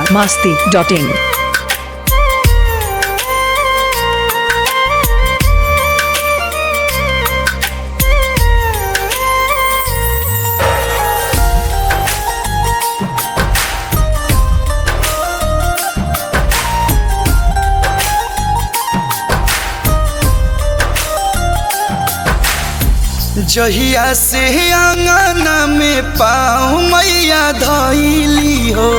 biharmasti.in जहिया से आंगना में पाँव मैया धइली हो,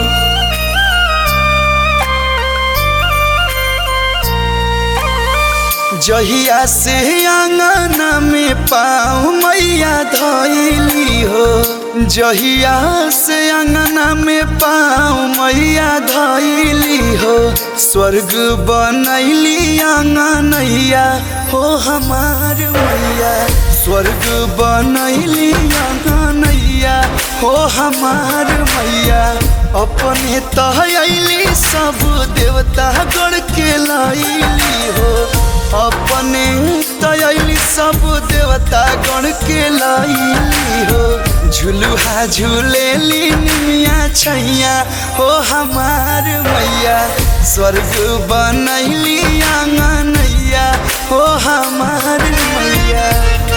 जहिया से आंगना में पाँव मैया धइली हो, जहिया से आंगना में पाँव मैया धइली हो। स्वर्ग बनैली आंगनैया हो हमार मैया, स्वर्ग बनैली आंगनैया हो हमार मैया। अपने तहली सब देवता गण के लैली हो, अपने तयली सब देवता गण के लैली हो। झुलुहा झूलेली निमिया छैया हो हमार मैया, स्वर्ग बनैली आंगनैया हो हमार मैया।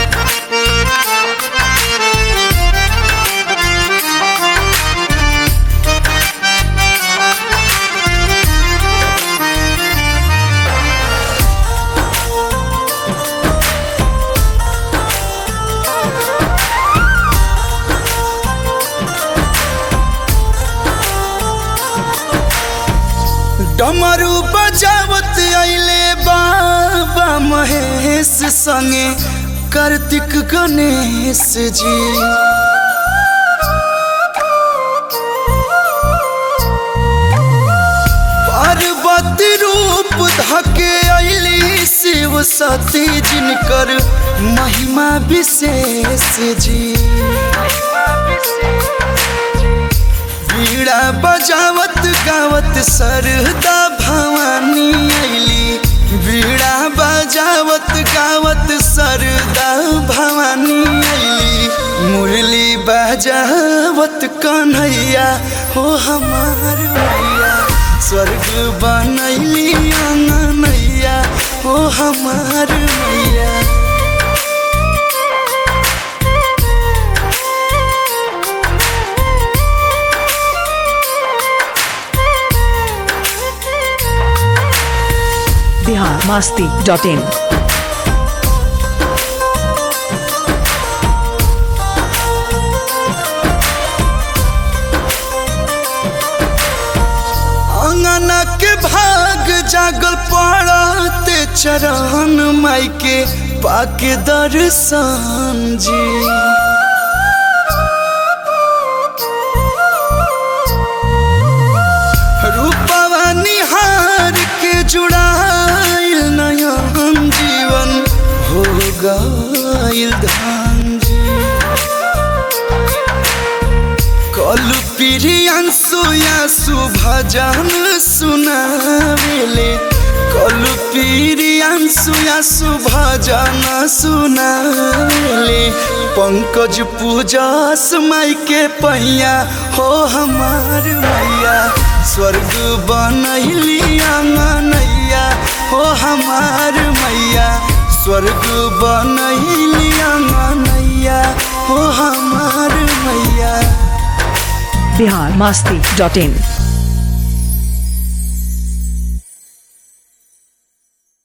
डमरू बजावत आइले बाबा महेश संगे कार्तिक गणेश जी। पार्वती रूप धके आइली शिव सती जिनकर महिमा विशेष जी। बीड़ा बजावत गावत सरदा भवानी आइली, बीड़ा बजावत गावत सरदा भवानी आइली। मुरली बजावत कन्हैया हो हमार मैया, स्वर्ग बनैली आंगनैया हो हमार मैया। biharmasti.in अंगना के भाग जागल पड़ते चरण माई के पाके दर्शन जी। रूपवा निहार के जुड़ाइल नयन जीवन हो गइल धान जी। कल प्रियांशु आंसू भजन सुनावेले, कल प्रियांशु आंसू भजन सुनावेले। पंकज पूजस माई के पैया हो हमार मैया, स्वर्ग बनैली आंगनैया हो हमार मैया, स्वर्ग बनैली आंगनैया हो हमार मैया। biharmasti.in